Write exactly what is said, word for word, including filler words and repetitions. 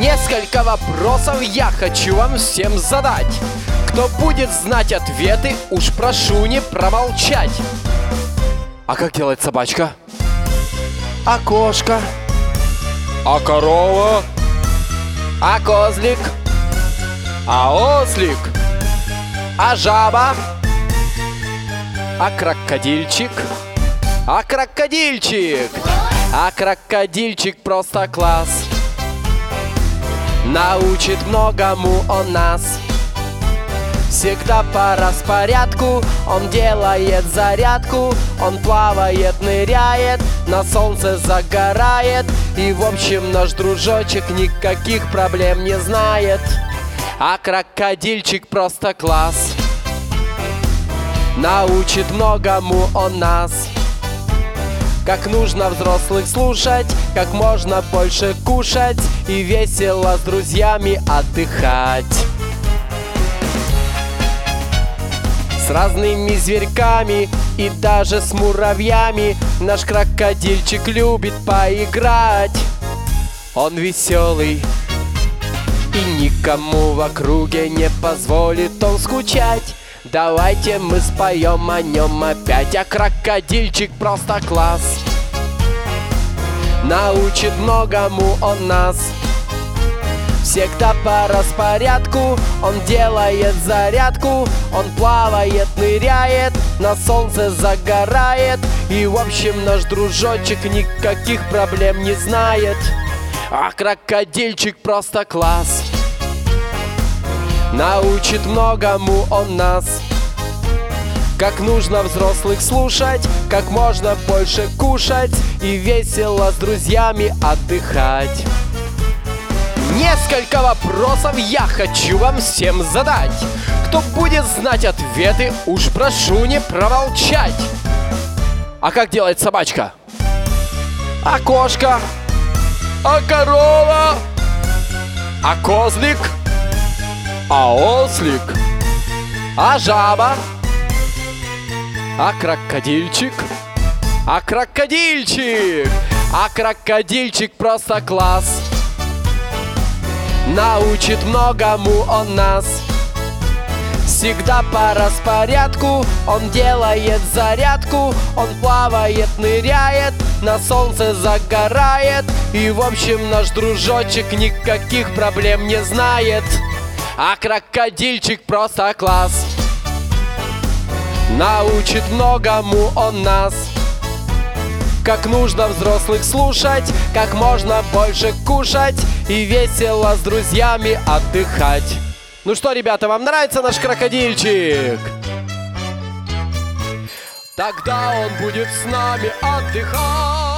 Несколько вопросов я хочу вам всем задать. Кто будет знать ответы, уж прошу не промолчать. А как делает собачка? А кошка? А корова? А козлик? А ослик? А жаба? А крокодильчик? А крокодильчик? А крокодильчик просто класс. Научит многому он нас. Всегда по распорядку он делает зарядку. Он плавает, ныряет, на солнце загорает. И в общем наш дружочек никаких проблем не знает. А крокодильчик просто класс. Научит многому он нас. Как нужно взрослых слушать, как можно больше кушать и весело с друзьями отдыхать. С разными зверьками и даже с муравьями наш крокодильчик любит поиграть. Он веселый и никому в округе не позволит он скучать. Давайте мы споем о нем опять. А крокодильчик просто класс. Научит многому он нас. Всегда по распорядку он делает зарядку. Он плавает, ныряет, на солнце загорает. И в общем наш дружочек никаких проблем не знает. А крокодильчик просто класс. Научит многому он нас. Как нужно взрослых слушать, как можно больше кушать и весело с друзьями отдыхать. Несколько вопросов я хочу вам всем задать. Кто будет знать ответы, уж прошу не промолчать. А как делает собачка? А кошка? А корова? А козлик? А ослик? А жаба? А крокодильчик? А крокодильчик? А крокодильчик просто класс. Научит многому он нас. Всегда по распорядку он делает зарядку. Он плавает, ныряет, на солнце загорает. И в общем наш дружочек никаких проблем не знает. А крокодильчик просто класс. Научит многому он нас. Как нужно взрослых слушать, как можно больше кушать и весело с друзьями отдыхать. Ну что, ребята, вам нравится наш крокодильчик? Тогда он будет с нами отдыхать.